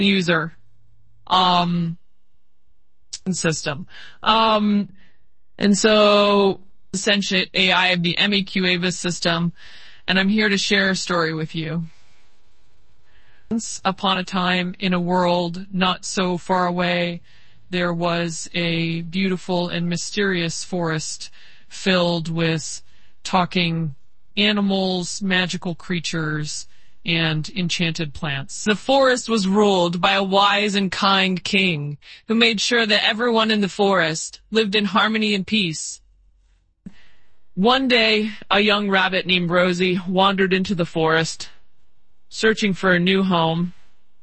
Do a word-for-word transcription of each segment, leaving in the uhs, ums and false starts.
user um system. Um and so sentient A I of the M A Q Avis system, and I'm here to share a story with you. Once upon a time, in a world not so far away, there was a beautiful and mysterious forest filled with talking animals, magical creatures, and enchanted plants. The forest was ruled by a wise and kind king who made sure that everyone in the forest lived in harmony and peace. One day, a young rabbit named Rosie wandered into the forest, searching for a new home.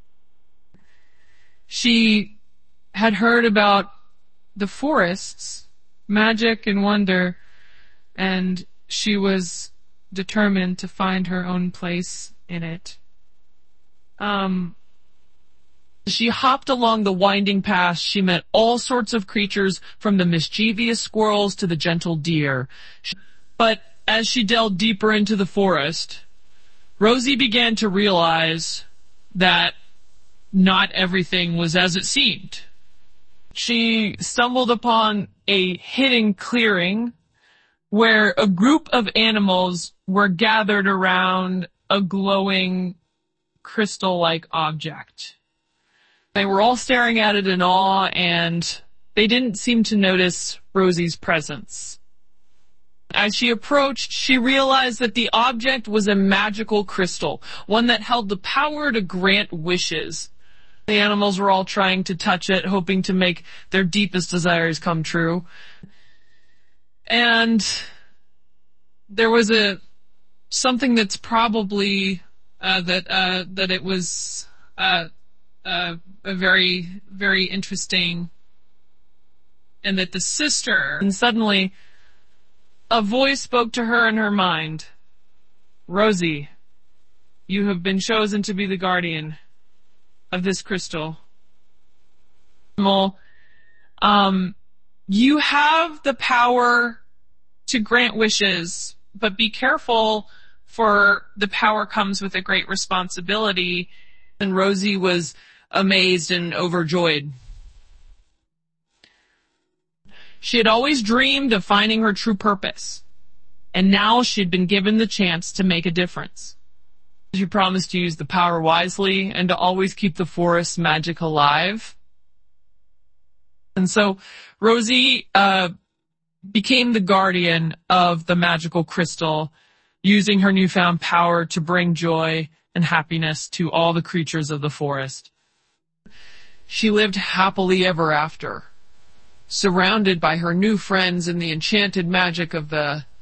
She had heard about the forest's magic and wonder, and she was determined to find her own place in it. Um, she hopped along the winding path. She met all sorts of creatures, from the mischievous squirrels to the gentle deer. But as she delved deeper into the forest, Rosie began to realize that not everything was as it seemed. She stumbled upon a hidden clearing where a group of animals were gathered around a glowing crystal-like object. They were all staring at it in awe, and they didn't seem to notice Rosie's presence. As she approached, she realized that the object was a magical crystal, one that held the power to grant wishes. The animals were all trying to touch it, hoping to make their deepest desires come true. And there was a something that's probably uh, that uh, that it was uh, uh, a very very interesting, and that the sister. And suddenly, a voice spoke to her in her mind. Rosie, you have been chosen to be the guardian of this crystal. Um, you have the power to grant wishes, but be careful, for the power comes with a great responsibility. And Rosie was amazed and overjoyed. She had always dreamed of finding her true purpose, and now she'd been given the chance to make a difference. She promised to use the power wisely and to always keep the forest's magic alive. And so Rosie uh, became the guardian of the magical crystal, using her newfound power to bring joy and happiness to all the creatures of the forest. She lived happily ever after, surrounded by her new friends and the enchanted magic of the